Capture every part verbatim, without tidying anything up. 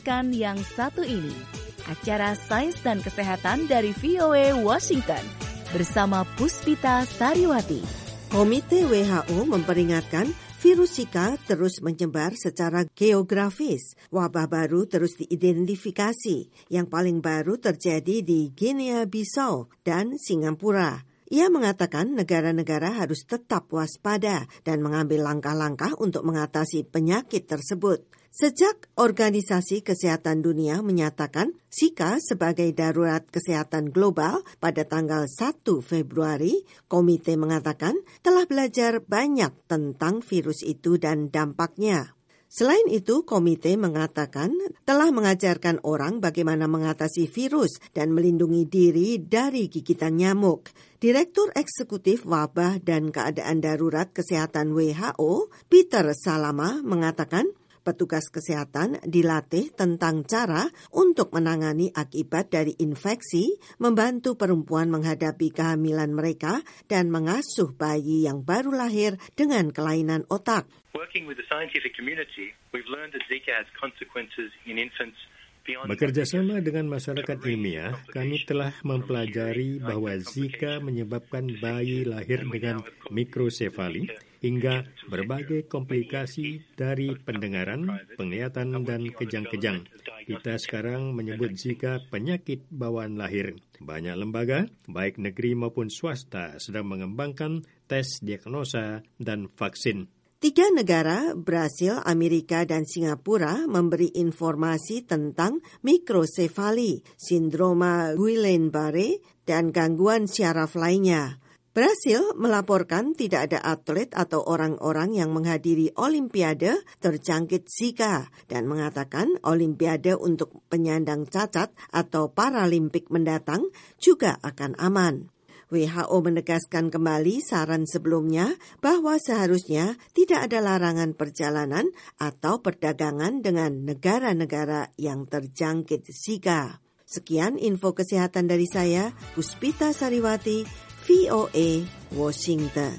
mendengarkan yang satu ini, acara Sains dan Kesehatan dari V O A Washington bersama Puspita Sariwati. Komite W H O memperingatkan virus Zika terus menyebar secara geografis. Wabah baru terus diidentifikasi. Yang paling baru terjadi di Guinea-Bissau dan Singapura. Ia mengatakan negara-negara harus tetap waspada dan mengambil langkah-langkah untuk mengatasi penyakit tersebut. Sejak Organisasi Kesehatan Dunia menyatakan Zika sebagai darurat kesehatan global pada tanggal satu Februari, komite mengatakan telah belajar banyak tentang virus itu dan dampaknya. Selain itu, komite mengatakan telah mengajarkan orang bagaimana mengatasi virus dan melindungi diri dari gigitan nyamuk. Direktur Eksekutif Wabah dan Keadaan Darurat Kesehatan W H O, Peter Salama, mengatakan petugas kesehatan dilatih tentang cara untuk menangani akibat dari infeksi, membantu perempuan menghadapi kehamilan mereka, dan mengasuh bayi yang baru lahir dengan kelainan otak. Working with the scientific community, we've learned that Zika has consequences in infants. Bekerja sama dengan masyarakat ilmiah, kami telah mempelajari bahwa Zika menyebabkan bayi lahir dengan mikrosefali hingga berbagai komplikasi dari pendengaran, penglihatan, dan kejang-kejang. Kita sekarang menyebut Zika penyakit bawaan lahir. Banyak lembaga, baik negeri maupun swasta, sedang mengembangkan tes diagnosa dan vaksin. Tiga negara, Brasil, Amerika, dan Singapura, memberi informasi tentang mikrosefali, sindroma Guillain-Barré, dan gangguan syaraf lainnya. Brasil melaporkan tidak ada atlet atau orang-orang yang menghadiri Olimpiade terjangkit Zika dan mengatakan Olimpiade untuk penyandang cacat atau Paralimpik mendatang juga akan aman. W H O menegaskan kembali saran sebelumnya bahwa seharusnya tidak ada larangan perjalanan atau perdagangan dengan negara-negara yang terjangkit Zika. Sekian info kesehatan dari saya, Puspita Sariwati, V O A, Washington.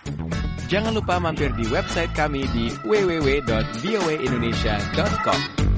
Jangan lupa mampir di website kami di w w w dot v o a indonesia dot com.